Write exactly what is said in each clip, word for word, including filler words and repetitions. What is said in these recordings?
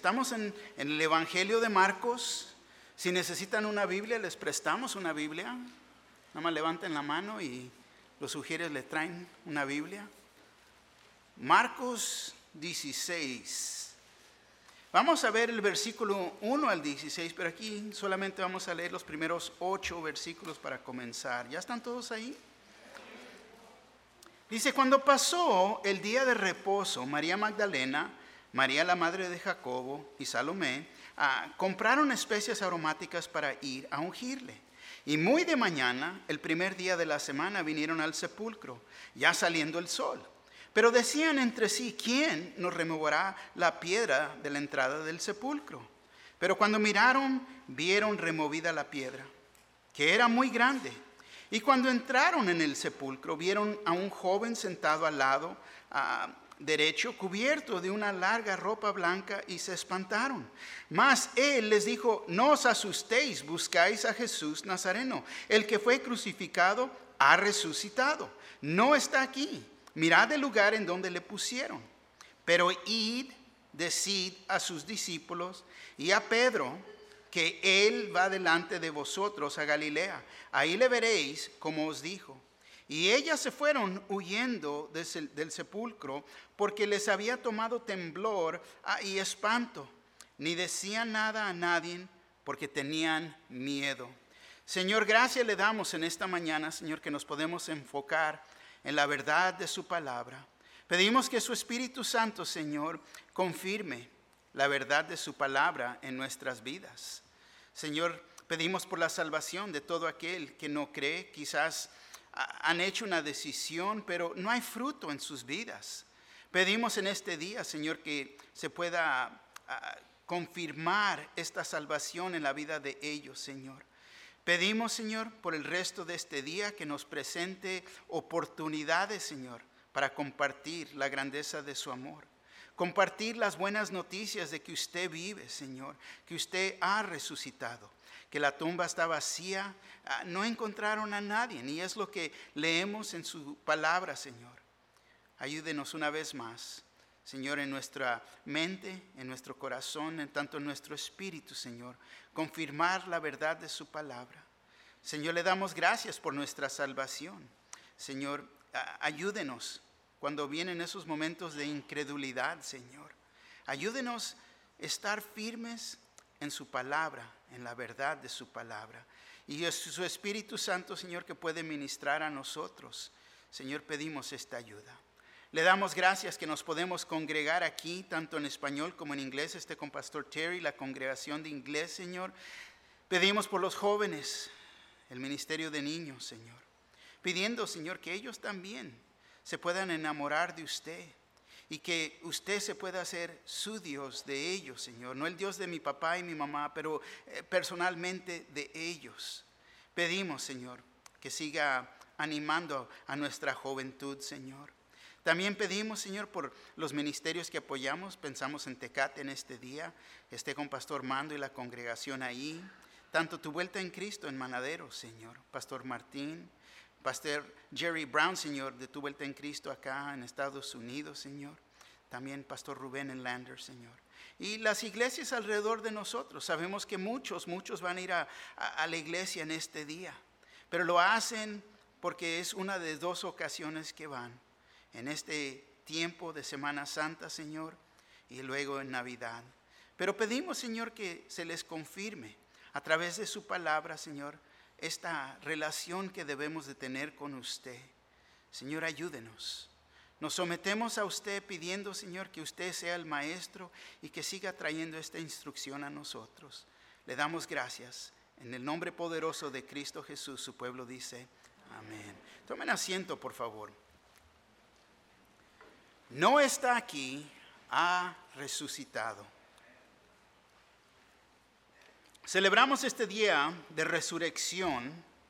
Estamos en, en el Evangelio de Marcos. Si necesitan una Biblia, les prestamos una Biblia. Nada más levanten la mano y los sugieres le traen una Biblia. Marcos dieciséis. Vamos a ver el versículo uno al dieciséis, pero aquí solamente vamos a leer los primeros ocho versículos para comenzar. ¿Ya están todos ahí? Dice: cuando pasó el día de reposo, María Magdalena, María la madre de Jacobo y Salomé ah, compraron especias aromáticas para ir a ungirle. Y muy de mañana, el primer día de la semana, vinieron al sepulcro, ya saliendo el sol. Pero decían entre sí: ¿quién nos removerá la piedra de la entrada del sepulcro? Pero cuando miraron, vieron removida la piedra, que era muy grande. Y cuando entraron en el sepulcro, vieron a un joven sentado al lado uh, derecho, cubierto de una larga ropa blanca, y se espantaron. Mas él les dijo: no os asustéis, buscáis a Jesús Nazareno. El que fue crucificado ha resucitado, no está aquí. Mirad el lugar en donde le pusieron. Pero id, decid a sus discípulos y a Pedro que él va delante de vosotros a Galilea. Ahí le veréis como os dijo. Y ellas se fueron huyendo del sepulcro, porque les había tomado temblor y espanto. Ni decían nada a nadie, porque tenían miedo. Señor, gracias le damos en esta mañana, Señor, que nos podemos enfocar en la verdad de su palabra. Pedimos que su Espíritu Santo, Señor, confirme la verdad de su palabra en nuestras vidas. Señor, pedimos por la salvación de todo aquel que no cree. Quizás han hecho una decisión, pero no hay fruto en sus vidas. Pedimos en este día, Señor, que se pueda uh, confirmar esta salvación en la vida de ellos, Señor. Pedimos, Señor, por el resto de este día que nos presente oportunidades, Señor, para compartir la grandeza de su amor. Compartir las buenas noticias de que usted vive, Señor, que usted ha resucitado, que la tumba está vacía, no encontraron a nadie, y es lo que leemos en su palabra, Señor. Ayúdenos una vez más, Señor, en nuestra mente, en nuestro corazón, en tanto en nuestro espíritu, Señor, confirmar la verdad de su palabra. Señor, le damos gracias por nuestra salvación. Señor, ayúdenos cuando vienen esos momentos de incredulidad, Señor. Ayúdenos a estar firmes en su palabra, en la verdad de su palabra. Y es su Espíritu Santo, Señor, que puede ministrar a nosotros. Señor, pedimos esta ayuda. Le damos gracias que nos podemos congregar aquí, tanto en español como en inglés. Esté con Pastor Terry, la congregación de inglés, Señor. Pedimos por los jóvenes, el ministerio de niños, Señor. Pidiendo, Señor, que ellos también se puedan enamorar de usted. Y que usted se pueda hacer su Dios de ellos, Señor. No el Dios de mi papá y mi mamá, pero eh, personalmente de ellos. Pedimos, Señor, que siga animando a nuestra juventud, Señor. También pedimos, Señor, por los ministerios que apoyamos. Pensamos en Tecate en este día. Esté con Pastor Mando y la congregación ahí. Tanto Tu Vuelta en Cristo en Manadero, Señor. Pastor Martín. Pastor Jerry Brown, Señor, de Tu Vuelta en Cristo acá en Estados Unidos, Señor. También Pastor Rubén en Lander, Señor. Y las iglesias alrededor de nosotros. Sabemos que muchos, muchos van a ir a, a, a la iglesia en este día. Pero lo hacen porque es una de dos ocasiones que van. En este tiempo de Semana Santa, Señor, y luego en Navidad. Pero pedimos, Señor, que se les confirme a través de su palabra, Señor, esta relación que debemos de tener con usted. Señor, ayúdenos. Nos sometemos a usted pidiendo, Señor, que usted sea el maestro y que siga trayendo esta instrucción a nosotros. Le damos gracias. En el nombre poderoso de Cristo Jesús, su pueblo dice, amén. Tomen asiento, por favor. No está aquí, ha resucitado. Celebramos este día de resurrección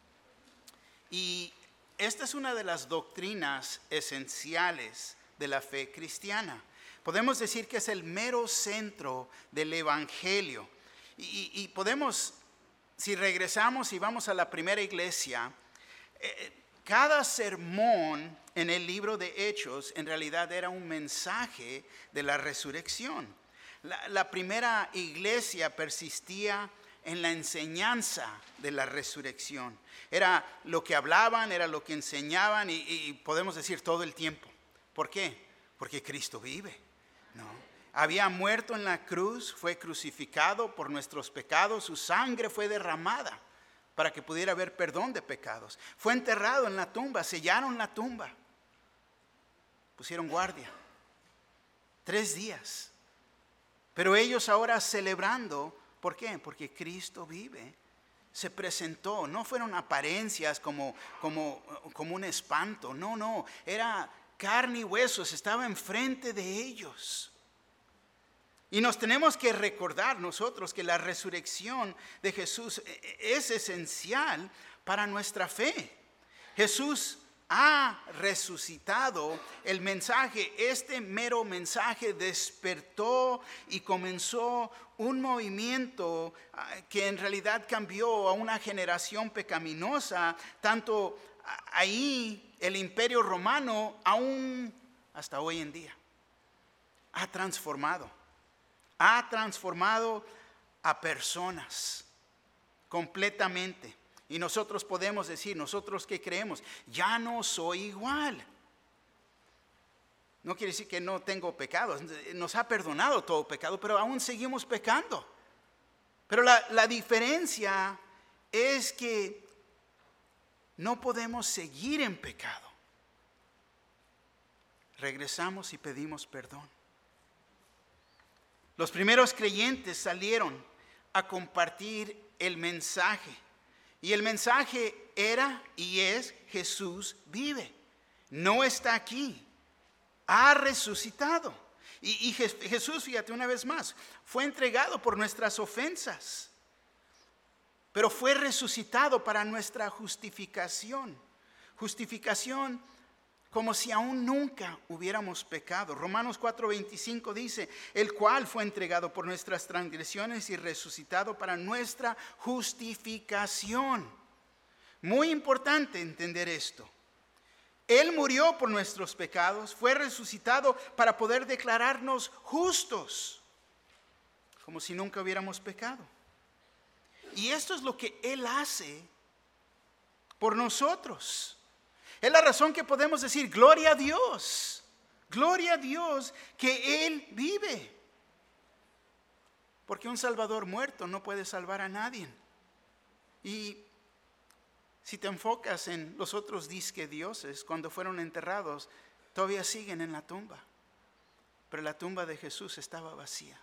y esta es una de las doctrinas esenciales de la fe cristiana. Podemos decir que es el mero centro del evangelio. Y, y podemos, si regresamos y vamos a la primera iglesia, eh, cada sermón en el libro de Hechos en realidad era un mensaje de la resurrección. La, la primera iglesia persistía en la enseñanza de la resurrección. Era lo que hablaban, era lo que enseñaban y, y podemos decir todo el tiempo. ¿Por qué? Porque Cristo vive, ¿no? Había muerto en la cruz, fue crucificado por nuestros pecados, su sangre fue derramada para que pudiera haber perdón de pecados. Fue enterrado en la tumba, sellaron la tumba, pusieron guardia, tres días. Pero ellos ahora celebrando, ¿por qué? Porque Cristo vive, se presentó. No fueron apariencias como, como, como un espanto, no, no, era carne y huesos, estaba enfrente de ellos. Y nos tenemos que recordar nosotros que la resurrección de Jesús es esencial para nuestra fe. Jesús ha resucitado. El mensaje, este mero mensaje despertó y comenzó un movimiento que en realidad cambió a una generación pecaminosa. Tanto ahí el imperio romano aún hasta hoy en día ha transformado. Ha transformado a personas completamente. Y nosotros podemos decir, nosotros que creemos, ya no soy igual. No quiere decir que no tengo pecados. Nos ha perdonado todo pecado, pero aún seguimos pecando. Pero la, la diferencia es que no podemos seguir en pecado. Regresamos y pedimos perdón. Los primeros creyentes salieron a compartir el mensaje. Y el mensaje era y es: Jesús vive. No está aquí. Ha resucitado. Y, y Jesús, fíjate una vez más, fue entregado por nuestras ofensas. Pero fue resucitado para nuestra justificación. Justificación como si aún nunca hubiéramos pecado. Romanos cuatro veinticinco dice: el cual fue entregado por nuestras transgresiones y resucitado para nuestra justificación. Muy importante entender esto. Él murió por nuestros pecados, fue resucitado para poder declararnos justos, como si nunca hubiéramos pecado. Y esto es lo que Él hace por nosotros. Es la razón que podemos decir: gloria a Dios, gloria a Dios que Él vive. Porque un salvador muerto no puede salvar a nadie. Y si te enfocas en los otros disque dioses, cuando fueron enterrados, todavía siguen en la tumba. Pero la tumba de Jesús estaba vacía.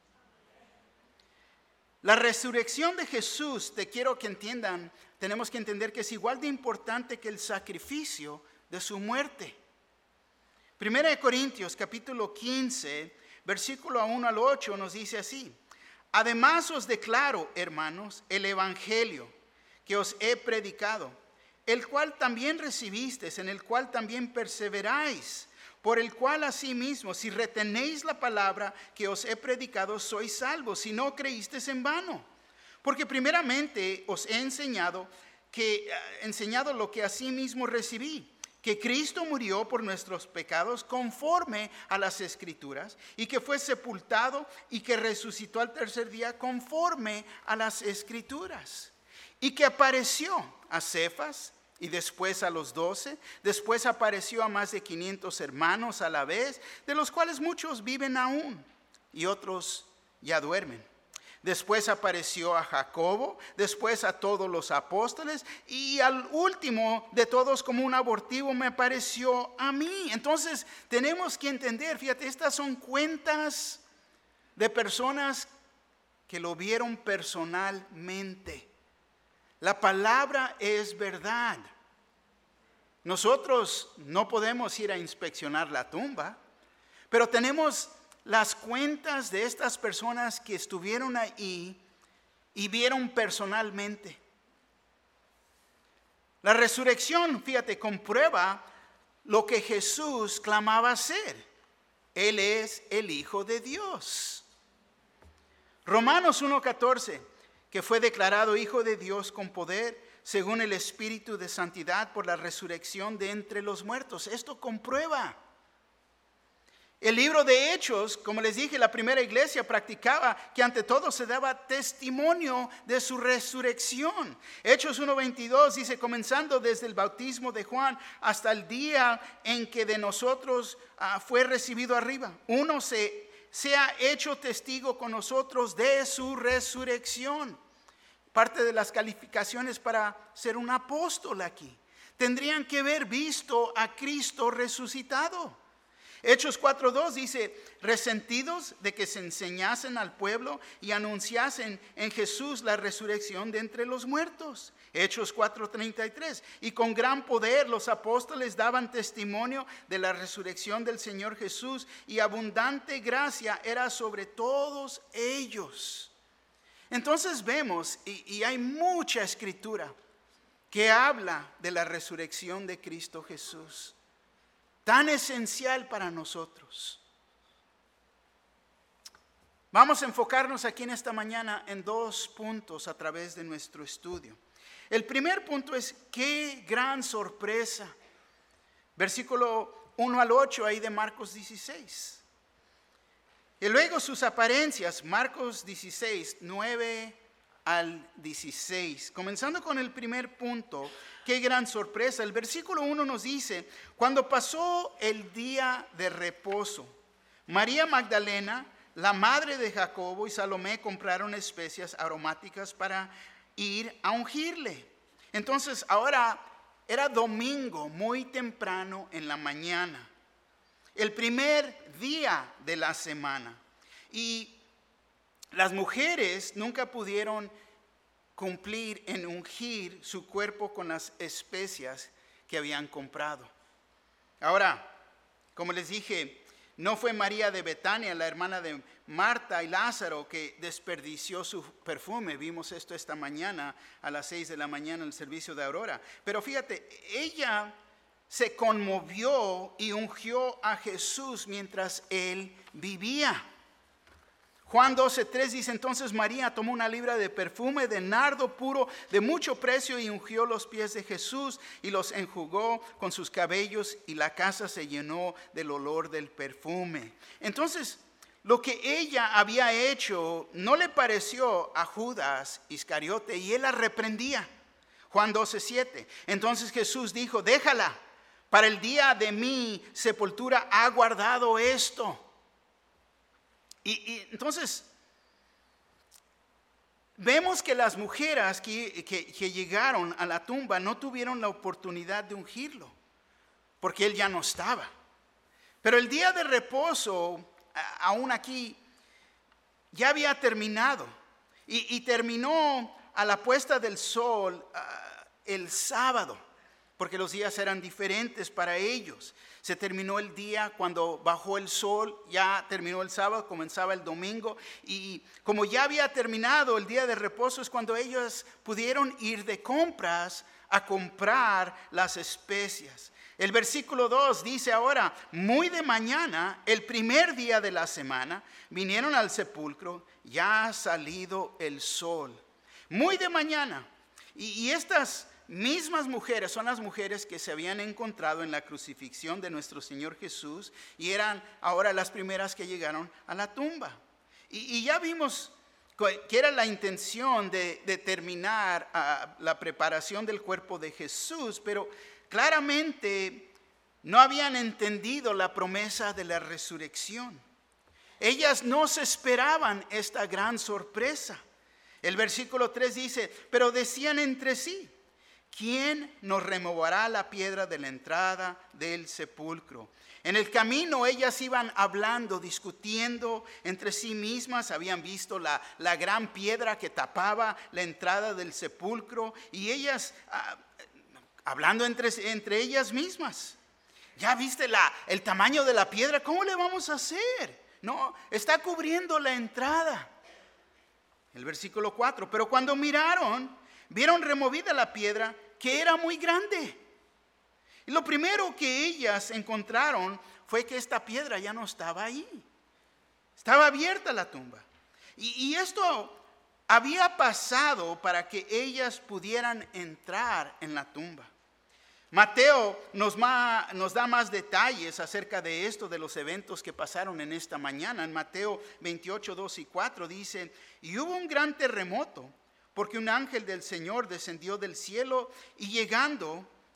La resurrección de Jesús, te quiero que entiendan, tenemos que entender que es igual de importante que el sacrificio de su muerte. Primera de Corintios capítulo quince, versículo uno al ocho nos dice así: además os declaro, hermanos, el evangelio que os he predicado, el cual también recibisteis, en el cual también perseveráis, por el cual asimismo, si retenéis la palabra que os he predicado, sois salvos, si no creísteis en vano. Porque primeramente os he enseñado, que, enseñado lo que asimismo recibí, que Cristo murió por nuestros pecados conforme a las Escrituras, y que fue sepultado y que resucitó al tercer día conforme a las Escrituras, y que apareció a Cefas, y después a los doce, después apareció a más de quinientos hermanos a la vez, de los cuales muchos viven aún y otros ya duermen. Después apareció a Jacobo, después a todos los apóstoles, y al último de todos, como un abortivo, me apareció a mí. Entonces tenemos que entender, fíjate, estas son cuentas de personas que lo vieron personalmente. La palabra es verdad. Nosotros no podemos ir a inspeccionar la tumba, pero tenemos las cuentas de estas personas que estuvieron ahí y vieron personalmente. La resurrección, fíjate, comprueba lo que Jesús clamaba ser. Él es el Hijo de Dios. Romanos uno catorce, que fue declarado Hijo de Dios con poder, según el Espíritu de Santidad, por la resurrección de entre los muertos. Esto comprueba El libro de Hechos, como les dije, la primera iglesia practicaba que ante todo se daba testimonio de su resurrección. Hechos uno veintidós dice, comenzando desde el bautismo de Juan hasta el día en que de nosotros uh, fue recibido arriba. Uno se, se ha hecho testigo con nosotros de su resurrección. Parte de las calificaciones para ser un apóstol aquí. Tendrían que haber visto a Cristo resucitado. Hechos cuatro dos dice, resentidos de que se enseñasen al pueblo y anunciasen en Jesús la resurrección de entre los muertos. Hechos cuatro treinta y tres, y con gran poder los apóstoles daban testimonio de la resurrección del Señor Jesús, y abundante gracia era sobre todos ellos. Entonces vemos, y, y hay mucha escritura que habla de la resurrección de Cristo Jesús. Tan esencial para nosotros. Vamos a enfocarnos aquí en esta mañana en dos puntos a través de nuestro estudio. El primer punto es, qué gran sorpresa. Versículo uno al ocho ahí de Marcos dieciséis. Y luego sus apariencias, Marcos dieciséis, nueve al dieciséis. Comenzando con el primer punto, qué gran sorpresa. El versículo uno nos dice, cuando pasó el día de reposo, María Magdalena, la madre de Jacobo y Salomé compraron especias aromáticas para ir a ungirle. Entonces ahora era domingo, muy temprano en la mañana, el primer día de la semana. Y las mujeres nunca pudieron cumplir en ungir su cuerpo con las especias que habían comprado. Ahora, como les dije, no fue María de Betania, la hermana de Marta y Lázaro, que desperdició su perfume. Vimos esto esta mañana a las seis de la mañana en el servicio de Aurora. Pero fíjate, ella se conmovió y ungió a Jesús mientras él vivía. Juan doce tres dice, entonces María tomó una libra de perfume de nardo puro de mucho precio y ungió los pies de Jesús y los enjugó con sus cabellos, y la casa se llenó del olor del perfume. Entonces, lo que ella había hecho no le pareció a Judas Iscariote y él la reprendía. Juan doce siete. Entonces Jesús dijo, déjala, para el día de mi sepultura ha guardado esto. Y, y entonces vemos que las mujeres que, que, que llegaron a la tumba no tuvieron la oportunidad de ungirlo, porque él ya no estaba. Pero el día de reposo, aún aquí, ya había terminado. Y, y terminó a la puesta del sol uh, el sábado, porque los días eran diferentes para ellos. Se terminó el día cuando bajó el sol, ya terminó el sábado, comenzaba el domingo. Y como ya había terminado el día de reposo, es cuando ellos pudieron ir de compras a comprar las especias. El versículo dos dice ahora, muy de mañana, el primer día de la semana, vinieron al sepulcro, ya ha salido el sol. Muy de mañana. Y, y estas mismas mujeres son las mujeres que se habían encontrado en la crucifixión de nuestro Señor Jesús y eran ahora las primeras que llegaron a la tumba. Y, y ya vimos que era la intención de, de terminar uh, la preparación del cuerpo de Jesús, pero claramente no habían entendido la promesa de la resurrección. Ellas no se esperaban esta gran sorpresa. El versículo tres dice, pero decían entre sí, ¿quién nos removerá la piedra de la entrada del sepulcro? En el camino ellas iban hablando, discutiendo entre sí mismas. Habían visto la, la gran piedra que tapaba la entrada del sepulcro. Y ellas, ah, hablando entre, entre ellas mismas. ¿Ya viste la, el tamaño de la piedra? ¿Cómo le vamos a hacer? No, está cubriendo la entrada. El versículo cuatro, pero cuando miraron, vieron removida la piedra, que era muy grande. Y lo primero que ellas encontraron fue que esta piedra ya no estaba ahí. Estaba abierta la tumba. Y, y esto había pasado para que ellas pudieran entrar en la tumba. Mateo nos, ma, nos da más detalles acerca de esto, de los eventos que pasaron en esta mañana. En Mateo veintiocho, dos y cuatro dice: y hubo un gran terremoto, porque un ángel del Señor descendió del cielo y llegando,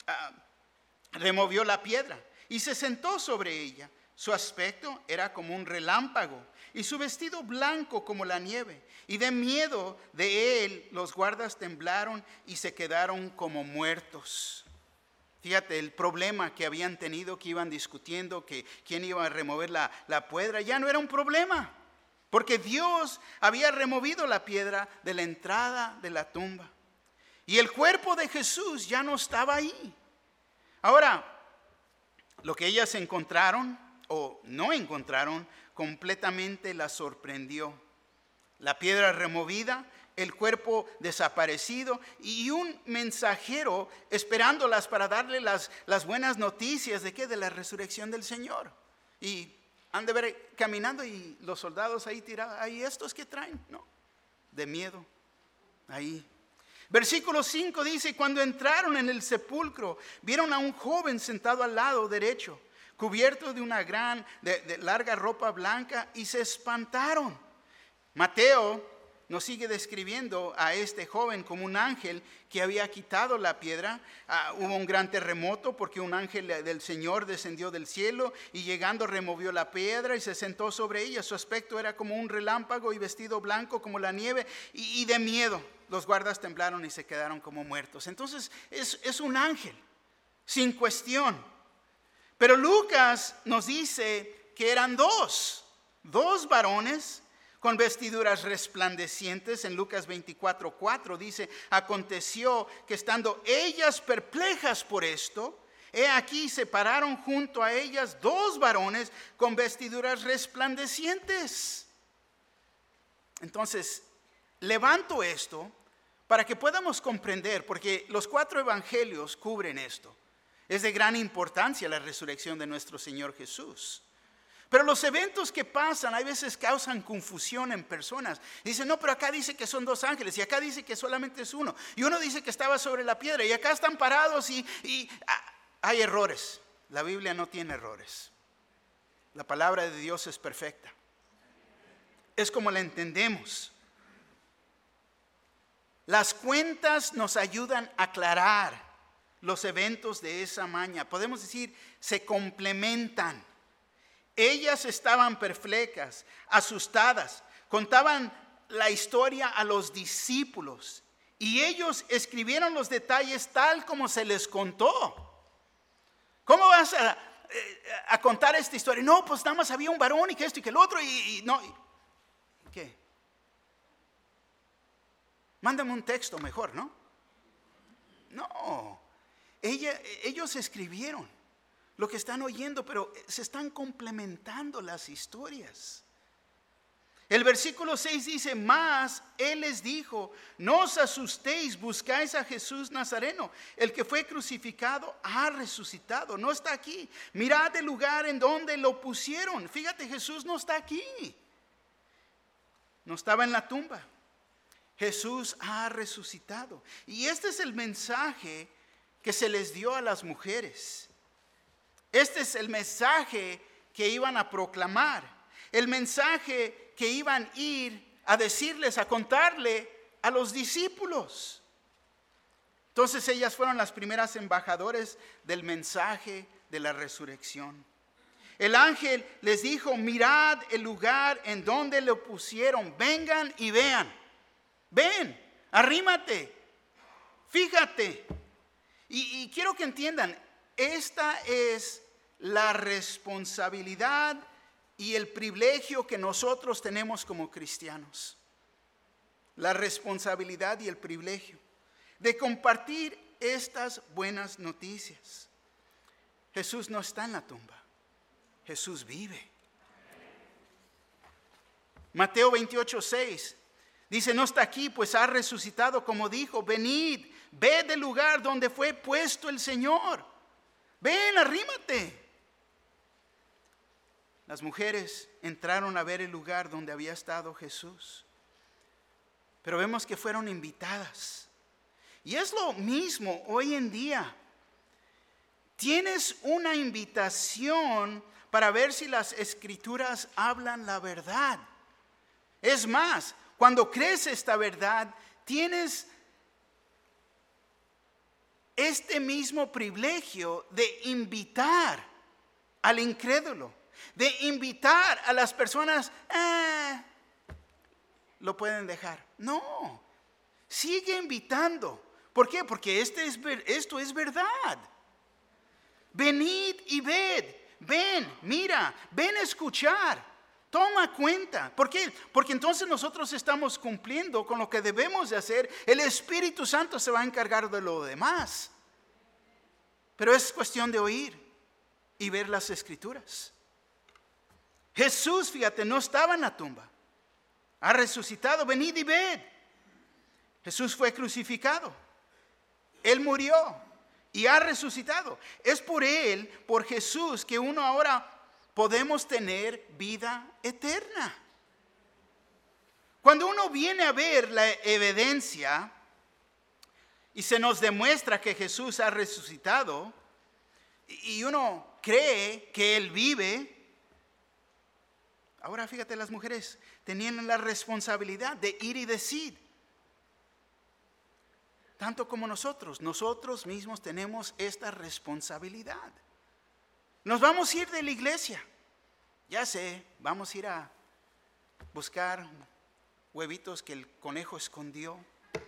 uh, removió la piedra y se sentó sobre ella. Su aspecto era como un relámpago y su vestido blanco como la nieve. Y de miedo de él los guardas temblaron y se quedaron como muertos. Fíjate, el problema que habían tenido, que iban discutiendo, que quién iba a remover la, la piedra, ya no era un problema. Porque Dios había removido la piedra de la entrada de la tumba. Y el cuerpo de Jesús ya no estaba ahí. Ahora, lo que ellas encontraron o no encontraron completamente las sorprendió. La piedra removida, el cuerpo desaparecido y un mensajero esperándolas para darle las, las buenas noticias de qué, de la resurrección del Señor. Y han de ver caminando y los soldados ahí tirados, ahí estos que traen, no, de miedo, ahí. Versículo cinco dice: cuando entraron en el sepulcro, vieron a un joven sentado al lado derecho, cubierto de una gran, de, de larga ropa blanca, y se espantaron. Mateo nos sigue describiendo a este joven como un ángel que había quitado la piedra. Uh, hubo un gran terremoto porque un ángel del Señor descendió del cielo y llegando removió la piedra y se sentó sobre ella. Su aspecto era como un relámpago y vestido blanco como la nieve, y, y de miedo los guardas temblaron y se quedaron como muertos. Entonces es, es un ángel, sin cuestión. Pero Lucas nos dice que eran dos, dos varones con vestiduras resplandecientes. En Lucas veinticuatro, cuatro dice: aconteció que estando ellas perplejas por esto, he aquí se pararon junto a ellas dos varones con vestiduras resplandecientes. Entonces, levanto esto para que podamos comprender, porque los cuatro evangelios cubren esto. Es de gran importancia la resurrección de nuestro Señor Jesús. Pero los eventos que pasan a veces causan confusión en personas. Dicen: no, pero acá dice que son dos ángeles y acá dice que solamente es uno. Y uno dice que estaba sobre la piedra y acá están parados y, y ah, hay errores. La Biblia no tiene errores. La palabra de Dios es perfecta. Es como la entendemos. Las cuentas nos ayudan a aclarar los eventos de esa maña. Podemos decir, se complementan. Ellas estaban perplejas, asustadas, contaban la historia a los discípulos y ellos escribieron los detalles tal como se les contó. ¿Cómo vas a, a contar esta historia? No, pues nada más había un varón y que esto y que el otro y, y no. ¿Qué? Mándame un texto mejor, ¿no? No, ella, ellos escribieron lo que están oyendo, pero se están complementando las historias. El versículo seis dice: mas él les dijo: no os asustéis, buscáis a Jesús Nazareno, el que fue crucificado ha resucitado, no está aquí. Mirad el lugar en donde lo pusieron. Fíjate, Jesús no está aquí, no estaba en la tumba. Jesús ha resucitado. Y este es el mensaje que se les dio a las mujeres. Este es el mensaje que iban a proclamar, el mensaje que iban a ir a decirles, a contarle a los discípulos. Entonces ellas fueron las primeras embajadores del mensaje de la resurrección. El ángel les dijo: mirad el lugar en donde lo pusieron, vengan y vean. Ven, arrímate, fíjate. Y, y quiero que entiendan, esta es la responsabilidad y el privilegio que nosotros tenemos como cristianos. La responsabilidad y el privilegio de compartir estas buenas noticias. Jesús no está en la tumba, Jesús vive. Mateo veintiocho, seis dice: no está aquí, pues ha resucitado como dijo. Venid, ved el lugar donde fue puesto el Señor. Ven, arrímate. Las mujeres entraron a ver el lugar donde había estado Jesús. Pero vemos que fueron invitadas. Y es lo mismo hoy en día. tienes una invitación para ver si las escrituras hablan la verdad. Es más, cuando crees esta verdad, tienes este mismo privilegio de invitar al incrédulo, de invitar a las personas, eh, lo pueden dejar. No, sigue invitando. ¿Por qué? Porque este es, esto es verdad. Venid y ved, ven, mira, ven a escuchar, toma cuenta. ¿Por qué? Porque entonces nosotros estamos cumpliendo con lo que debemos de hacer. El Espíritu Santo se va a encargar de lo demás. Pero es cuestión de oír y ver las escrituras. Jesús, fíjate, no estaba en la tumba. Ha resucitado, venid y ved. Jesús fue crucificado. Él murió y ha resucitado. Es por Él, por Jesús, que uno ahora podemos tener vida eterna. Cuando uno viene a ver la evidencia y se nos demuestra que Jesús ha resucitado y uno cree que Él vive, ahora fíjate, las mujeres tenían la responsabilidad de ir y decir. Tanto como nosotros, nosotros mismos tenemos esta responsabilidad. Nos vamos a ir de la iglesia. Ya sé, vamos a ir a buscar huevitos que el conejo escondió.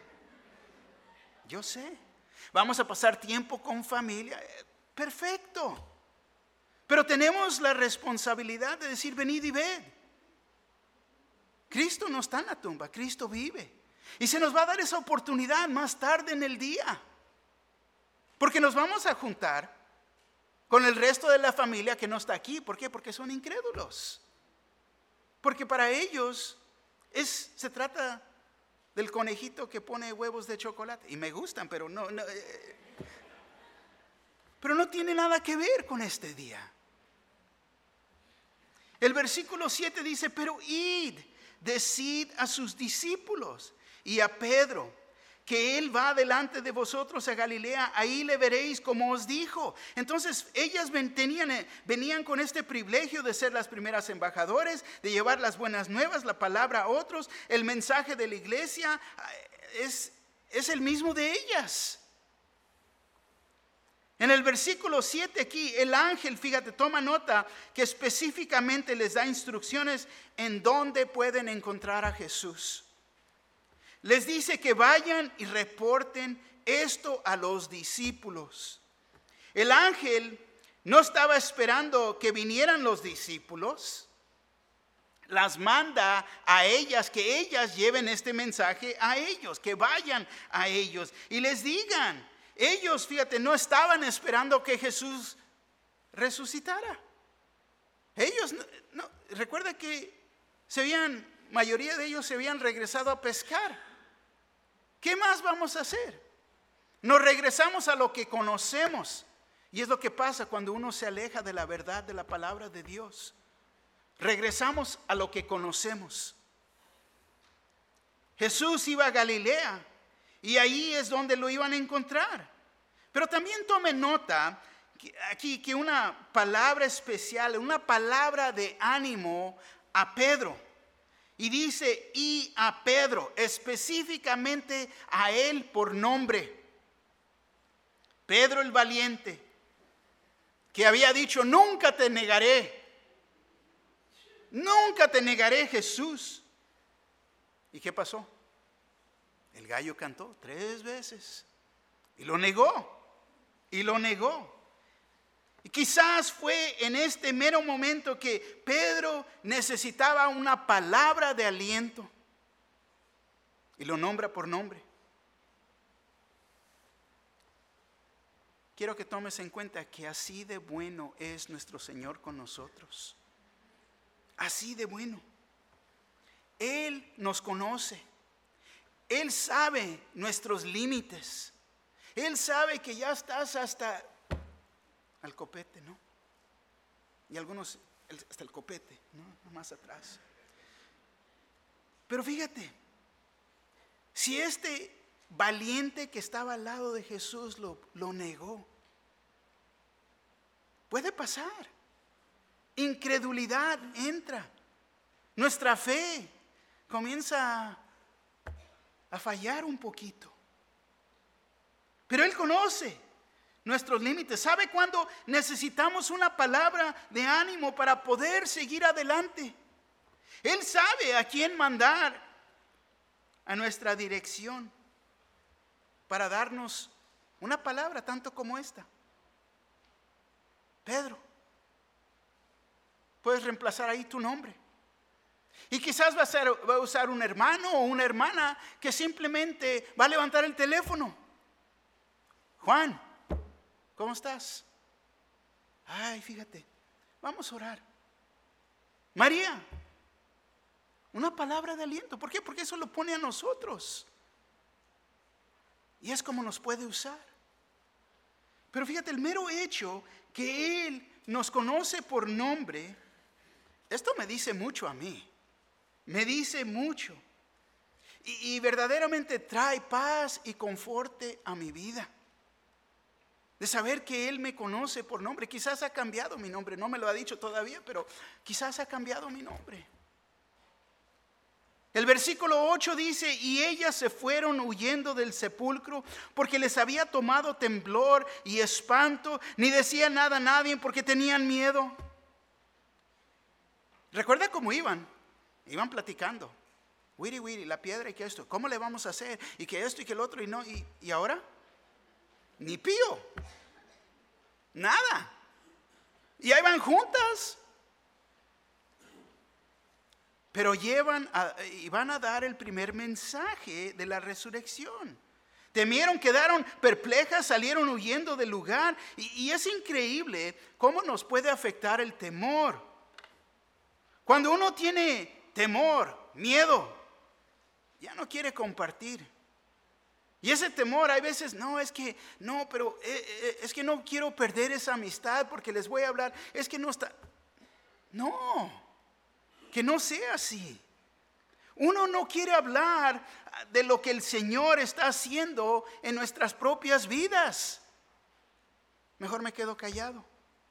Yo sé. Vamos a pasar tiempo con familia. Perfecto. Pero tenemos la responsabilidad de decir, venid y ved. Cristo no está en la tumba, Cristo vive. Y se nos va a dar esa oportunidad más tarde en el día. Porque nos vamos a juntar con el resto de la familia que no está aquí. ¿Por qué? Porque son incrédulos. Porque para ellos es, se trata del conejito que pone huevos de chocolate. Y me gustan, pero no, no, eh, pero no tiene nada que ver con este día. El versículo siete dice, pero id, decid a sus discípulos y a Pedro, que Él va delante de vosotros a Galilea, ahí le veréis como os dijo. Entonces ellas venían, venían con este privilegio de ser las primeras embajadores, de llevar las buenas nuevas, la palabra a otros. El mensaje de la iglesia es, es el mismo de ellas. En el versículo siete aquí, el ángel, fíjate, toma nota que específicamente les da instrucciones en dónde pueden encontrar a Jesús. Les dice que vayan y reporten esto a los discípulos. El ángel no estaba esperando que vinieran los discípulos. Las manda a ellas, que ellas lleven este mensaje a ellos, que vayan a ellos y les digan. Ellos, fíjate, no estaban esperando que Jesús resucitara. Ellos, no, no, recuerda que se habían, mayoría de ellos se habían regresado a pescar. ¿Qué más vamos a hacer? Nos regresamos a lo que conocemos. Y es lo que pasa cuando uno se aleja de la verdad de la palabra de Dios. Regresamos a lo que conocemos. Jesús iba a Galilea y ahí es donde lo iban a encontrar. Pero también tome nota que aquí que una palabra especial, una palabra de ánimo a Pedro. Y dice, y a Pedro, específicamente a él por nombre. Pedro el valiente, que había dicho, nunca te negaré. Nunca te negaré, Jesús. ¿Y qué pasó? El gallo cantó tres veces. Y lo negó. Y lo negó. Y quizás fue en este mero momento que Pedro necesitaba una palabra de aliento. Y lo nombra por nombre. Quiero que tomes en cuenta que así de bueno es nuestro Señor con nosotros. Así de bueno. Él nos conoce. Él sabe nuestros límites. Él sabe que ya estás hasta al copete, ¿no? Y algunos hasta el copete, ¿no? Más atrás. Pero fíjate, si este valiente que estaba al lado de Jesús lo, lo negó, puede pasar. Incredulidad entra. Nuestra fe comienza a fallar un poquito. Pero Él conoce nuestros límites. ¿Sabe cuándo necesitamos una palabra de ánimo para poder seguir adelante? Él sabe a quién mandar a nuestra dirección para darnos una palabra tanto como esta. Pedro, puedes reemplazar ahí tu nombre. Y quizás va a, ser, va a usar un hermano o una hermana que simplemente va a levantar el teléfono. Juan, ¿cómo estás? Ay, fíjate, vamos a orar. María, una palabra de aliento. ¿Por qué? Porque eso lo pone a nosotros. Y es como nos puede usar. Pero fíjate, el mero hecho que Él nos conoce por nombre, esto me dice mucho a mí. Me dice mucho. Y, y verdaderamente trae paz y conforte a mi vida. De saber que Él me conoce por nombre. Quizás ha cambiado mi nombre. No me lo ha dicho todavía, pero quizás ha cambiado mi nombre. El versículo ocho dice: y ellas se fueron huyendo del sepulcro porque les había tomado temblor y espanto. Ni decían nada a nadie porque tenían miedo. ¿Recuerda cómo iban? Iban platicando. Wiri, wiri, la piedra y que esto. ¿Cómo le vamos a hacer? Y que esto y que el otro y no. ¿Y, y ahora? Ni pío. Nada. Y ahí van juntas. Pero llevan a, y van a dar el primer mensaje de la resurrección. Temieron, quedaron perplejas, salieron huyendo del lugar. Y, y es increíble cómo nos puede afectar el temor. Cuando uno tiene temor, miedo, ya no quiere compartir. Y ese temor, hay veces, no, es que, no, pero eh, eh, es que no quiero perder esa amistad porque les voy a hablar. Es que no está, no. Que no sea así. Uno no quiere hablar de lo que el Señor está haciendo en nuestras propias vidas. Mejor me quedo callado.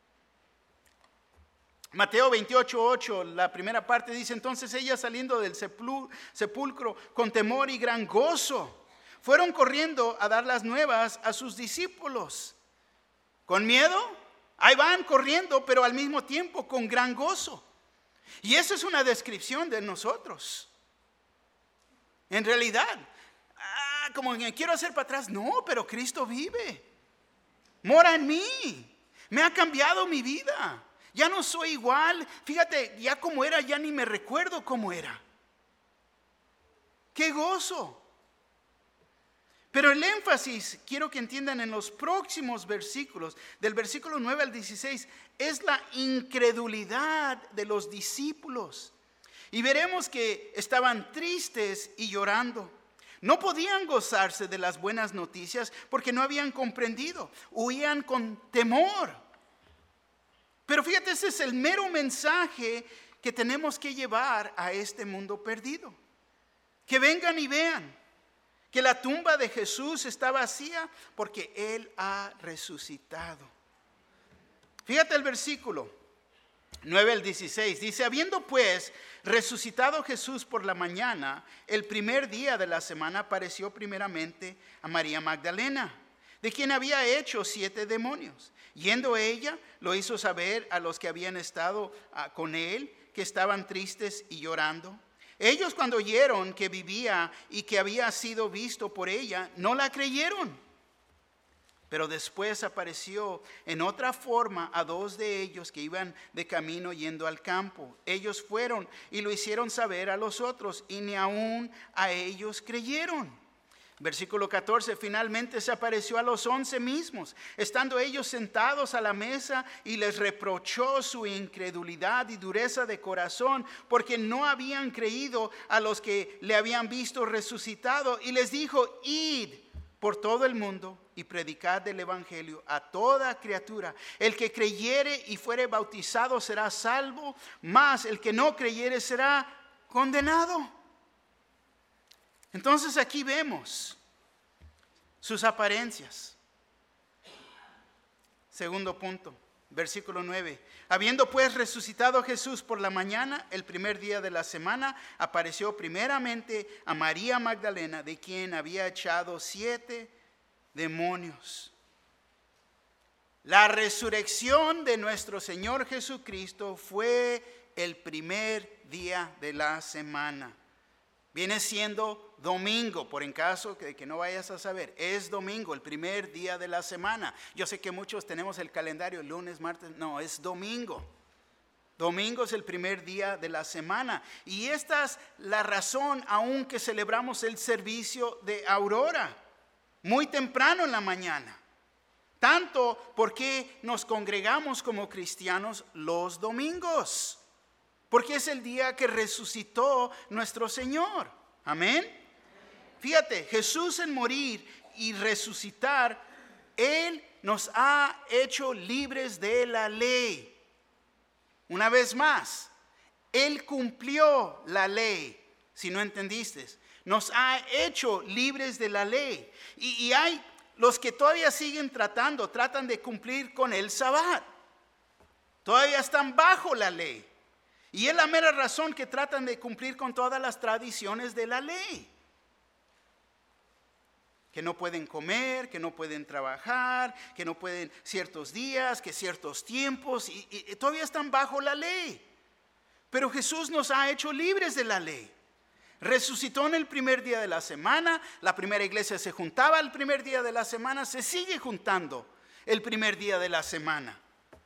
Mateo veintiocho, ocho, la primera parte dice: entonces ellas, saliendo del sepulcro con temor y gran gozo, fueron corriendo a dar las nuevas a sus discípulos. Con miedo, ahí van corriendo, pero al mismo tiempo con gran gozo. Y esa es una descripción de nosotros. En realidad, ah, como que quiero hacer para atrás. No, pero Cristo vive. Mora en mí. Me ha cambiado mi vida. Ya no soy igual. Fíjate, ya como era, ya ni me recuerdo cómo era. ¡Qué gozo! Pero el énfasis, quiero que entiendan en los próximos versículos, del versículo nueve al dieciséis, es la incredulidad de los discípulos. Y veremos que estaban tristes y llorando. No podían gozarse de las buenas noticias porque no habían comprendido. Huían con temor. Pero fíjate, ese es el mero mensaje que tenemos que llevar a este mundo perdido. Que vengan y vean que la tumba de Jesús está vacía porque Él ha resucitado. Fíjate el versículo nueve al dieciséis. Dice: habiendo pues resucitado Jesús por la mañana, el primer día de la semana, apareció primeramente a María Magdalena, de quien había hecho siete demonios. Yendo ella, lo hizo saber a los que habían estado uh, con él, que estaban tristes y llorando. Ellos, cuando oyeron que vivía y que había sido visto por ella, no la creyeron. Pero después apareció en otra forma a dos de ellos que iban de camino yendo al campo. Ellos fueron y lo hicieron saber a los otros, y ni aún a ellos creyeron. Versículo catorce, finalmente se apareció a los once mismos, estando ellos sentados a la mesa, y les reprochó su incredulidad y dureza de corazón, porque no habían creído a los que le habían visto resucitado. Y les dijo: id por todo el mundo y predicad el evangelio a toda criatura. El que creyere y fuere bautizado será salvo, mas el que no creyere será condenado. Entonces aquí vemos sus apariencias. Segundo punto, Versículo nueve. Habiendo pues resucitado Jesús por la mañana, el primer día de la semana, apareció primeramente a María Magdalena, de quien había echado siete demonios. La resurrección de nuestro Señor Jesucristo fue el primer día de la semana. Viene siendo domingo, por en caso de que no vayas a saber, es domingo, el primer día de la semana. Yo sé que muchos tenemos el calendario lunes, martes, no, es domingo. Domingo es el primer día de la semana. Y esta es la razón aún que celebramos el servicio de aurora, muy temprano en la mañana. Tanto porque nos congregamos como cristianos los domingos. Porque es el día que resucitó nuestro Señor. Amén. Fíjate, Jesús en morir y resucitar, Él nos ha hecho libres de la ley. Una vez más, Él cumplió la ley. Si no entendiste, nos ha hecho libres de la ley. Y, y hay los que todavía siguen tratando, tratan de cumplir con el Sabbat. Todavía están bajo la ley. Y es la mera razón que tratan de cumplir con todas las tradiciones de la ley. Que no pueden comer, que no pueden trabajar, que no pueden ciertos días, que ciertos tiempos, y, y, y todavía están bajo la ley. Pero Jesús nos ha hecho libres de la ley. Resucitó en el primer día de la semana, la primera iglesia se juntaba el primer día de la semana, se sigue juntando el primer día de la semana.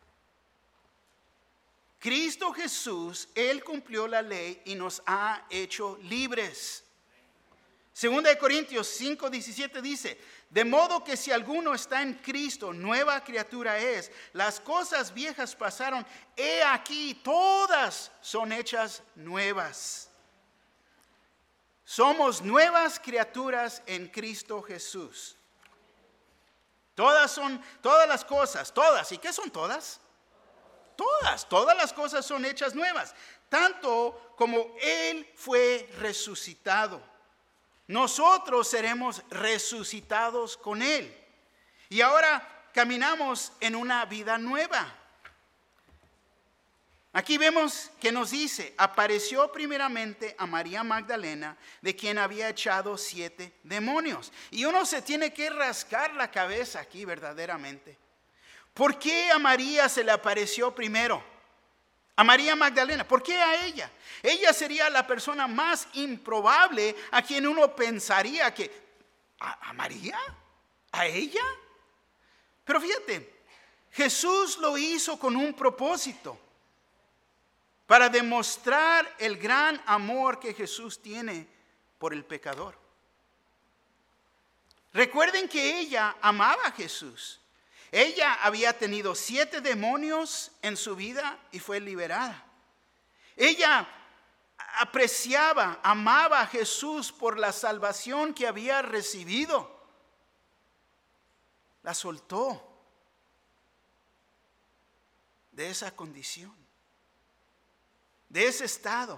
Cristo Jesús, Él cumplió la ley y nos ha hecho libres. Segunda de Corintios cinco diecisiete dice, de modo que si alguno está en Cristo, nueva criatura es. Las cosas viejas pasaron, he aquí, todas son hechas nuevas. Somos nuevas criaturas en Cristo Jesús. Todas son, todas las cosas, todas. ¿Y qué son todas? Todas, todas las cosas son hechas nuevas, tanto como Él fue resucitado. Nosotros seremos resucitados con Él. Y ahora caminamos en una vida nueva. Aquí vemos que nos dice, apareció primeramente a María Magdalena, de quien había echado siete demonios. Y uno se tiene que rascar la cabeza aquí verdaderamente. ¿Por qué a María se le apareció primero? A María Magdalena. ¿Por qué a ella? Ella sería la persona más improbable a quien uno pensaría que... ¿A, a María? ¿A ella? Pero fíjate, Jesús lo hizo con un propósito. Para demostrar el gran amor que Jesús tiene por el pecador. Recuerden que ella amaba a Jesús. Ella había tenido siete demonios en su vida y fue liberada. Ella apreciaba, amaba a Jesús por la salvación que había recibido. La soltó de esa condición, de ese estado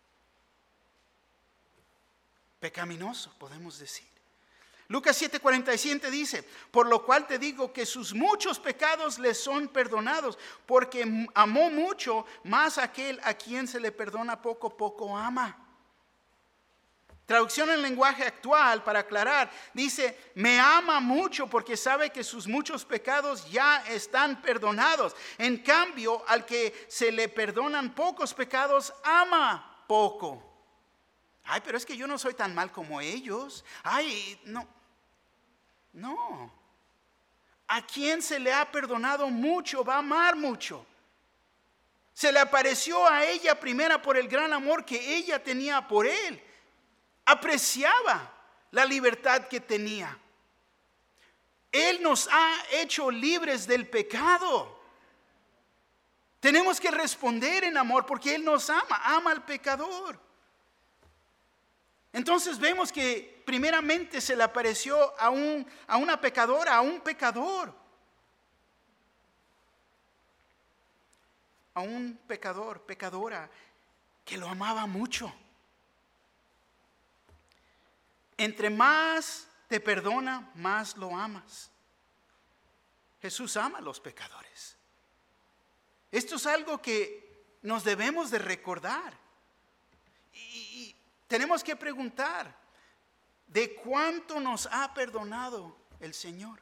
pecaminoso, podemos decir. Lucas siete cuarenta y siete dice, por lo cual te digo que sus muchos pecados le son perdonados, porque amó mucho, más aquel a quien se le perdona poco, poco ama. Traducción en lenguaje actual, para aclarar, dice, me ama mucho porque sabe que sus muchos pecados ya están perdonados. En cambio, al que se le perdonan pocos pecados, ama poco. Ay, pero es que yo no soy tan mal como ellos. Ay, no. No. A quien se le ha perdonado mucho, va a amar mucho. Se le apareció a ella primera por el gran amor que ella tenía por él. Apreciaba la libertad que tenía. Él nos ha hecho libres del pecado. Tenemos que responder en amor porque Él nos ama, ama al pecador. Entonces vemos que primeramente se le apareció a, un, a una pecadora, a un pecador. A un pecador, pecadora, que lo amaba mucho. Entre más te perdona, más lo amas. Jesús ama a los pecadores. Esto es algo que nos debemos de recordar. Y, y tenemos que preguntar, ¿de cuánto nos ha perdonado el Señor?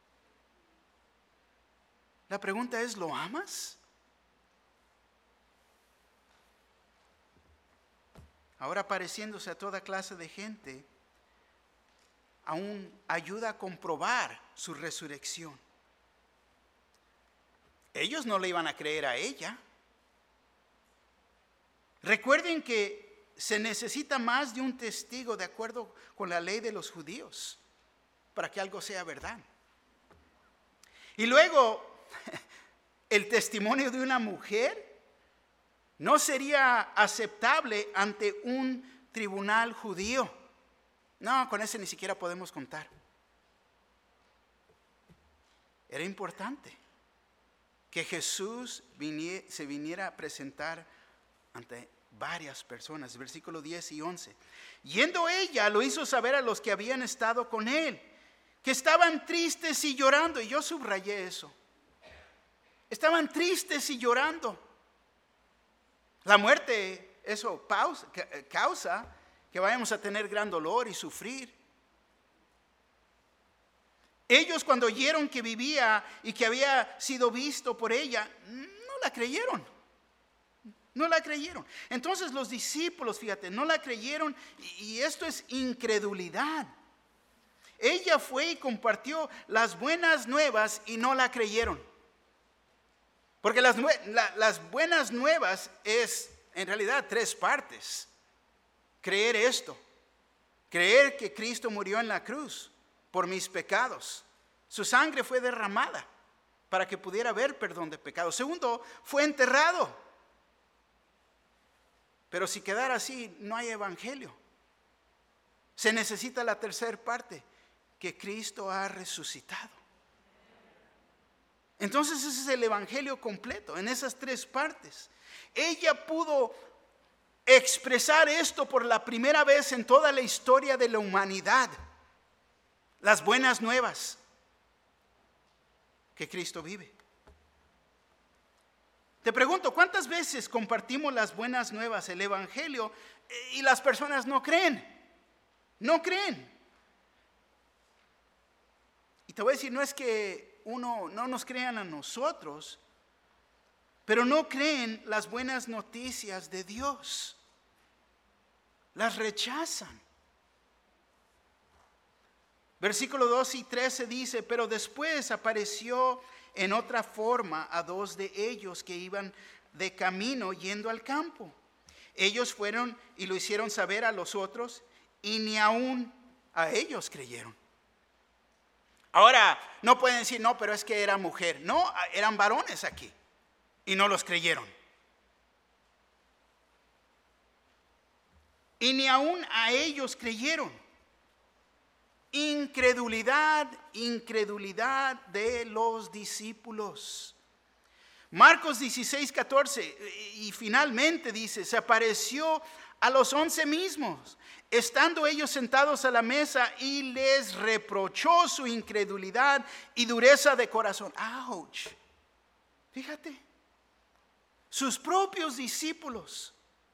La pregunta es, ¿lo amas? Ahora pareciéndose a toda clase de gente, aún ayuda a comprobar su resurrección. Ellos no le iban a creer a ella. Recuerden que se necesita más de un testigo de acuerdo con la ley de los judíos para que algo sea verdad. Y luego, el testimonio de una mujer no sería aceptable ante un tribunal judío. No, con ese ni siquiera podemos contar. Era importante que Jesús viniera, se viniera a presentar ante varias personas. Versículos diez y once. Yendo ella, lo hizo saber a los que habían estado con él, que estaban tristes y llorando. Y yo subrayé eso. Estaban tristes y llorando. La muerte, eso pausa, causa que vayamos a tener gran dolor y sufrir. Ellos, cuando oyeron que vivía y que había sido visto por ella, no la creyeron. No la creyeron. Entonces los discípulos, fíjate, no la creyeron, y esto es incredulidad. Ella fue y compartió las buenas nuevas y no la creyeron. Porque las, la, las buenas nuevas es en realidad tres partes. Creer esto. Creer que Cristo murió en la cruz por mis pecados. Su sangre fue derramada para que pudiera haber perdón de pecados. Segundo, fue enterrado. Pero si quedara así, no hay evangelio. Se necesita la tercera parte, que Cristo ha resucitado. Entonces ese es el evangelio completo, en esas tres partes. Ella pudo expresar esto por la primera vez en toda la historia de la humanidad. Las buenas nuevas, que Cristo vive. Te pregunto, ¿cuántas veces compartimos las buenas nuevas, el evangelio, y las personas no creen? No creen. Y te voy a decir, no es que uno no nos crean a nosotros, pero no creen las buenas noticias de Dios. Las rechazan. Versículo doce y trece dice, pero después apareció en otra forma a dos de ellos que iban de camino yendo al campo. Ellos fueron y lo hicieron saber a los otros y ni aún a ellos creyeron. Ahora, no pueden decir, no, pero es que era mujer. No, eran varones aquí y no los creyeron. Y ni aún a ellos creyeron. Incredulidad, incredulidad de los discípulos. Marcos dieciséis, catorce, y finalmente dice, se apareció a los once mismos, estando ellos sentados a la mesa, y les reprochó su incredulidad y dureza de corazón. ¡Auch! Fíjate, sus propios discípulos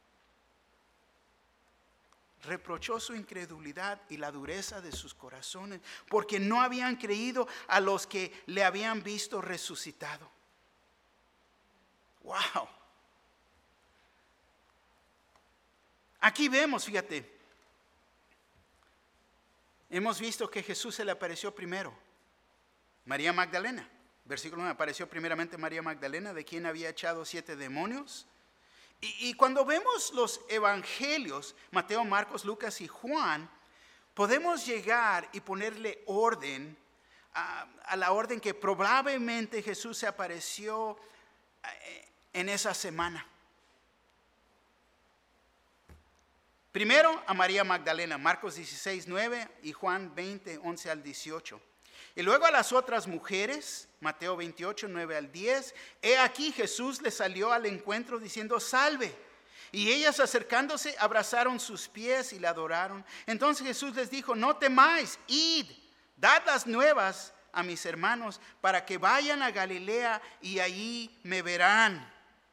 reprochó su incredulidad y la dureza de sus corazones, porque no habían creído a los que le habían visto resucitado. ¡Wow! Aquí vemos, fíjate, hemos visto que Jesús se le apareció primero. María Magdalena, versículo uno, apareció primeramente María Magdalena, de quien había echado siete demonios. Y, y cuando vemos los evangelios, Mateo, Marcos, Lucas y Juan, podemos llegar y ponerle orden a, a la orden que probablemente Jesús se apareció en esa semana. Primero a María Magdalena, Marcos dieciséis, nueve y Juan veinte, once al dieciocho. Y luego a las otras mujeres, Mateo veintiocho, nueve al diez. He aquí Jesús les salió al encuentro diciendo, salve. Y ellas acercándose abrazaron sus pies y la adoraron. Entonces Jesús les dijo, no temáis, id, dad las nuevas a mis hermanos para que vayan a Galilea y allí me verán.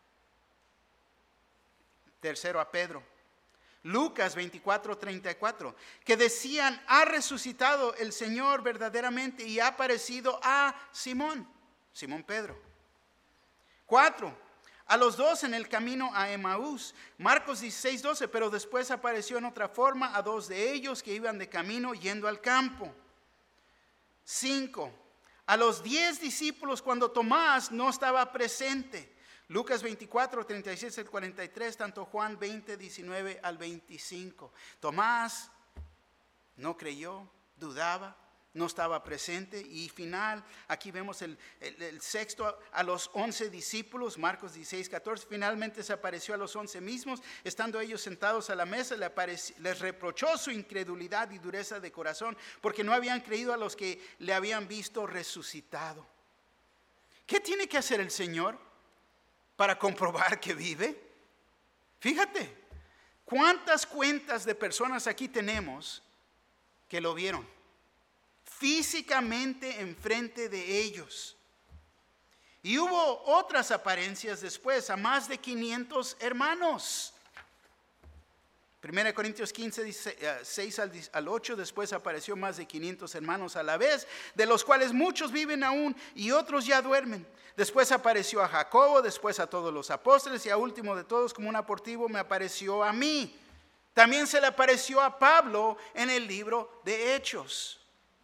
Tercero a Pedro. Lucas veinticuatro, treinta y cuatro, que decían, ha resucitado el Señor verdaderamente y ha aparecido a Simón, Simón Pedro. Cuatro, a los dos en el camino a Emaús. Marcos dieciséis, doce, pero después apareció en otra forma a dos de ellos que iban de camino yendo al campo. Cinco, a los diez discípulos cuando Tomás no estaba presente. Lucas veinticuatro, treinta y seis al cuarenta y tres, tanto Juan veinte, diecinueve al veinticinco. Tomás no creyó, dudaba, no estaba presente. Y final, aquí vemos el, el, el sexto, a los once discípulos, Marcos dieciséis, catorce. Finalmente se apareció a los once mismos, estando ellos sentados a la mesa, le apareció, les reprochó su incredulidad y dureza de corazón, porque no habían creído a los que le habían visto resucitado. ¿Qué tiene que hacer el Señor para comprobar que vive? Fíjate, ¿cuántas cuentas de personas aquí tenemos que lo vieron físicamente enfrente de ellos? Y hubo otras apariencias después a más de quinientos hermanos. Primera Corintios quince, seis al ocho, después apareció más de quinientos hermanos a la vez, de los cuales muchos viven aún y otros ya duermen. Después apareció a Jacobo, después a todos los apóstoles y a último de todos, como un abortivo, me apareció a mí. También se le apareció a Pablo en el libro de Hechos.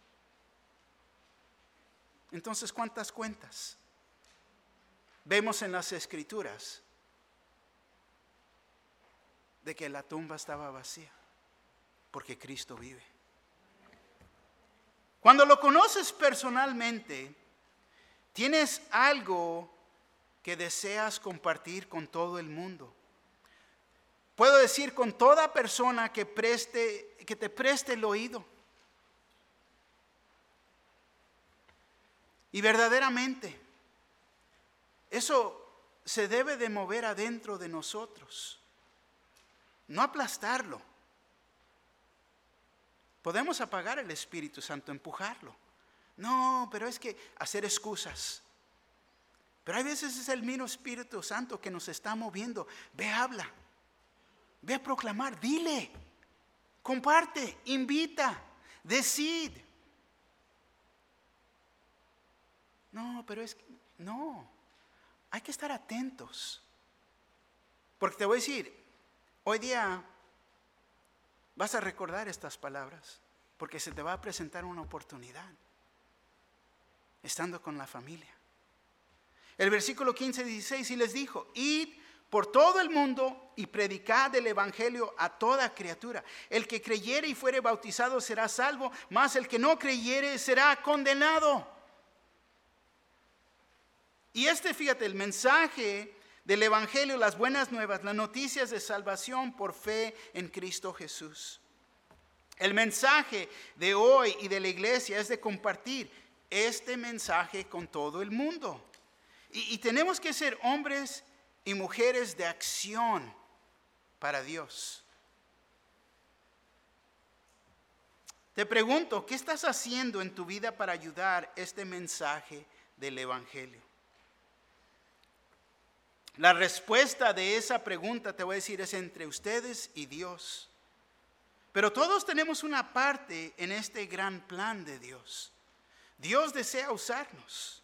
Entonces, ¿cuántas cuentas vemos en las Escrituras de que la tumba estaba vacía? Porque Cristo vive. Cuando lo conoces personalmente, tienes algo que deseas compartir con todo el mundo. Puedo decir con toda persona que preste, que te preste el oído. Y verdaderamente, eso se debe de mover adentro de nosotros. No aplastarlo. Podemos apagar el Espíritu Santo, empujarlo. No, pero es que hacer excusas. Pero hay veces es el mismo Espíritu Santo que nos está moviendo. Ve, habla. Ve a proclamar, dile. Comparte, invita, decid. No, pero es que, no. Hay que estar atentos. Porque te voy a decir, hoy día vas a recordar estas palabras, porque se te va a presentar una oportunidad, estando con la familia. El versículo quince, dieciséis, y les dijo, id por todo el mundo y predicad el evangelio a toda criatura. El que creyere y fuere bautizado será salvo, mas el que no creyere será condenado. Y este, fíjate, el mensaje del evangelio, las buenas nuevas, las noticias de salvación por fe en Cristo Jesús. El mensaje de hoy y de la iglesia es de compartir este mensaje con todo el mundo. Y, y tenemos que ser hombres y mujeres de acción para Dios. Te pregunto, ¿qué estás haciendo en tu vida para ayudar este mensaje del evangelio? La respuesta de esa pregunta, te voy a decir, es entre ustedes y Dios. Pero todos tenemos una parte en este gran plan de Dios. Dios desea usarnos.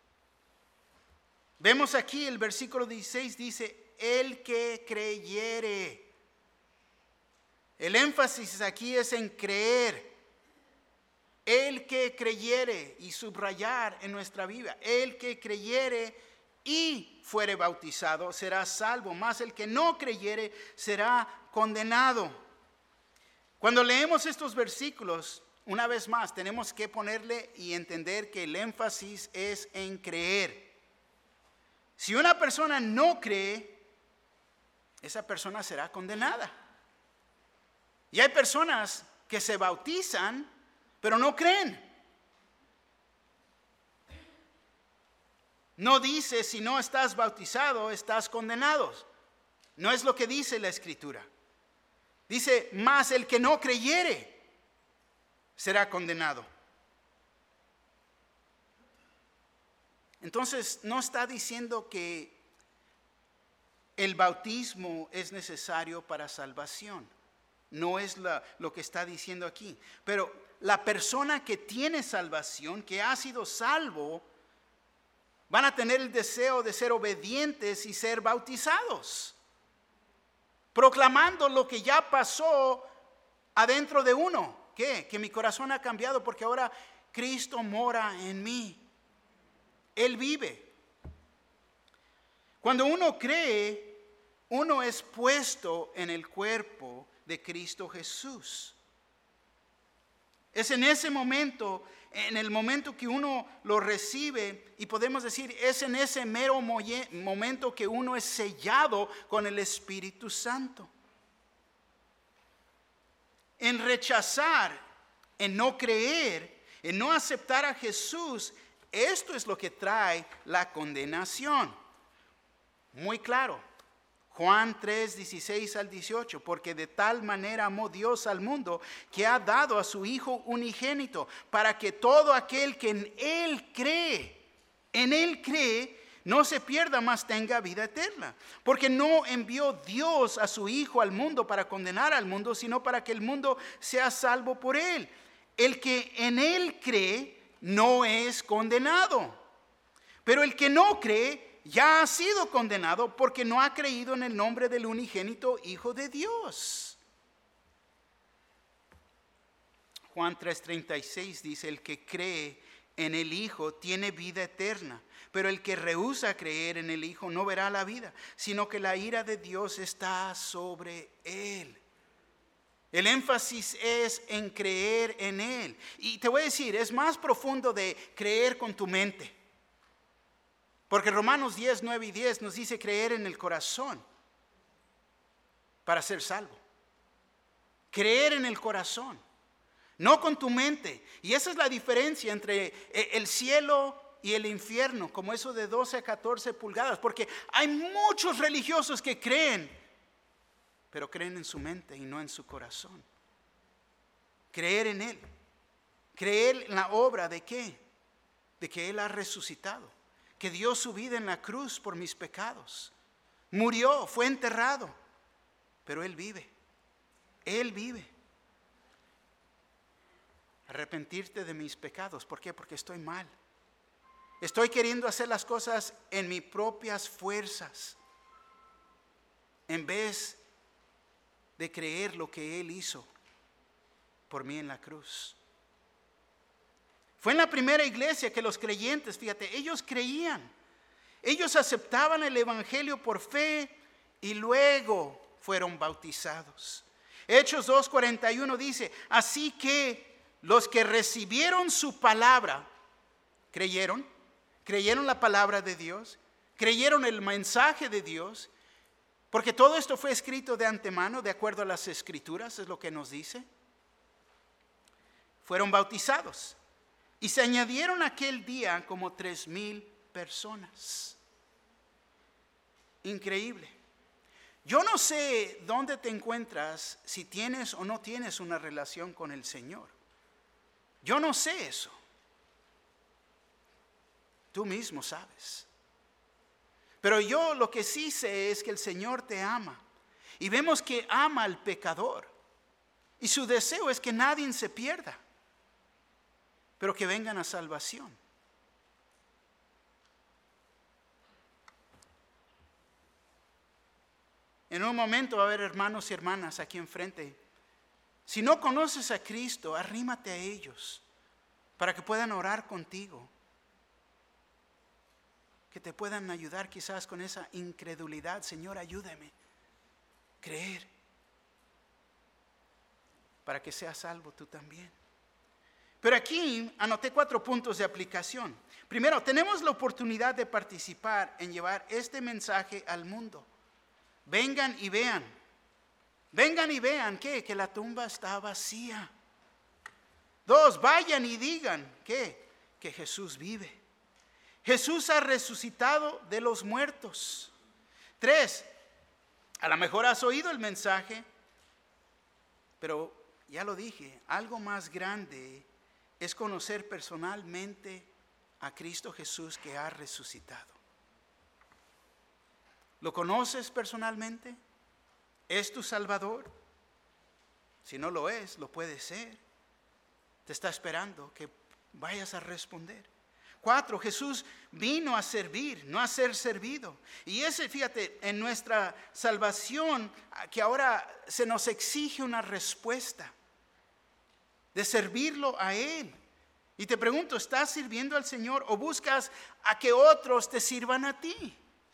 Vemos aquí el versículo dieciséis, dice, el que creyere. El énfasis aquí es en creer. El que creyere, y subrayar en nuestra Biblia, el que creyere y fuere bautizado será salvo, mas el que no creyere será condenado. Cuando leemos estos versículos, una vez más, tenemos que ponerle y entender que el énfasis es en creer. Si una persona no cree, esa persona será condenada. Y hay personas que se bautizan, pero no creen. No dice, si no estás bautizado, estás condenado. No es lo que dice la Escritura. Dice, mas el que no creyere será condenado. Entonces no está diciendo que el bautismo es necesario para salvación. No es la, lo que está diciendo aquí. Pero la persona que tiene salvación, que ha sido salvo, van a tener el deseo de ser obedientes y ser bautizados, proclamando lo que ya pasó adentro de uno. ¿Qué? Que mi corazón ha cambiado porque ahora Cristo mora en mí. Él vive. Cuando uno cree, uno es puesto en el cuerpo de Cristo Jesús. Es en ese momento, en el momento que uno lo recibe, y podemos decir, es en ese mero momento que uno es sellado con el Espíritu Santo. En rechazar, en no creer, en no aceptar a Jesús, esto es lo que trae la condenación. Muy claro. Juan tres, dieciséis al dieciocho, porque de tal manera amó Dios al mundo que ha dado a su Hijo unigénito, para que todo aquel que en Él cree, en Él cree, no se pierda, mas tenga vida eterna. Porque no envió Dios a su Hijo al mundo para condenar al mundo, sino para que el mundo sea salvo por Él. El que en Él cree no es condenado, pero el que no cree ya ha sido condenado porque no ha creído en el nombre del unigénito Hijo de Dios. Juan tres treinta y seis dice, el que cree en el Hijo tiene vida eterna, pero el que rehúsa creer en el Hijo no verá la vida, sino que la ira de Dios está sobre él. El énfasis es en creer en Él. Y te voy a decir, es más profundo de creer con tu mente. Porque Romanos diez, nueve y diez nos dice creer en el corazón para ser salvo. Creer en el corazón, no con tu mente. Y esa es la diferencia entre el cielo y el infierno, como eso de doce a catorce pulgadas. Porque hay muchos religiosos que creen, pero creen en su mente y no en su corazón. Creer en Él. Creer en la obra de qué? De que Él ha resucitado. Que dio su vida en la cruz por mis pecados. Murió, fue enterrado, pero Él vive. Él vive. Arrepentirte de mis pecados. ¿Por qué? Porque estoy mal. Estoy queriendo hacer las cosas en mis propias fuerzas, en vez de creer lo que Él hizo por mí en la cruz. Fue en la primera iglesia que los creyentes, fíjate, ellos creían. Ellos aceptaban el evangelio por fe y luego fueron bautizados. Hechos dos cuarenta y uno dice, así que los que recibieron su palabra, creyeron, creyeron la palabra de Dios, creyeron el mensaje de Dios, porque todo esto fue escrito de antemano, de acuerdo a las escrituras, es lo que nos dice. Fueron bautizados. Y se añadieron aquel día como tres mil personas. Increíble. Yo no sé dónde te encuentras, si tienes o no tienes una relación con el Señor. Yo no sé eso. Tú mismo sabes. Pero yo lo que sí sé es que el Señor te ama. Y vemos que ama al pecador. Y su deseo es que nadie se pierda, pero que vengan a salvación. En un momento va a haber hermanos y hermanas aquí enfrente. Si no conoces a Cristo, arrímate a ellos para que puedan orar contigo. Que te puedan ayudar quizás con esa incredulidad. Señor, ayúdame a creer para que seas salvo tú también. Pero aquí anoté cuatro puntos de aplicación. Primero, tenemos la oportunidad de participar en llevar este mensaje al mundo. Vengan y vean. Vengan y vean ¿qué? Que la tumba está vacía. Dos, vayan y digan ¿qué? Que Jesús vive. Jesús ha resucitado de los muertos. Tres, a lo mejor has oído el mensaje, pero ya lo dije, algo más grande es conocer personalmente a Cristo Jesús que ha resucitado. ¿Lo conoces personalmente? ¿Es tu Salvador? Si no lo es, lo puede ser. Te está esperando que vayas a responder. Cuatro, Jesús vino a servir, no a ser servido. Y ese, fíjate, en nuestra salvación, que ahora se nos exige una respuesta de servirlo a Él. Y te pregunto, ¿estás sirviendo al Señor o buscas a que otros te sirvan a ti?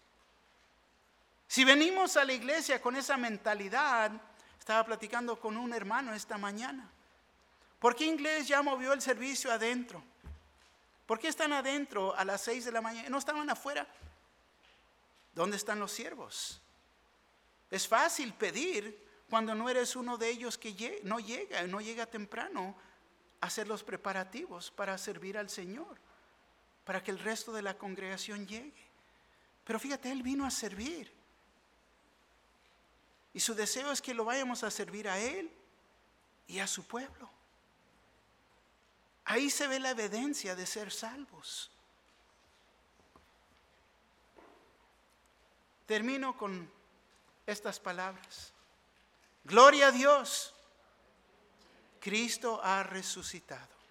Si venimos a la iglesia con esa mentalidad, estaba platicando con un hermano esta mañana. ¿Por qué inglés ya movió el servicio adentro? ¿Por qué están adentro a las seis de la mañana? ¿No estaban afuera? ¿Dónde están los siervos? Es fácil pedir cuando no eres uno de ellos que no llega, no llega temprano a hacer los preparativos para servir al Señor, para que el resto de la congregación llegue. Pero fíjate, Él vino a servir. Y su deseo es que lo vayamos a servir a Él y a su pueblo. Ahí se ve la evidencia de ser salvos. Termino con estas palabras. Gloria a Dios. Cristo ha resucitado.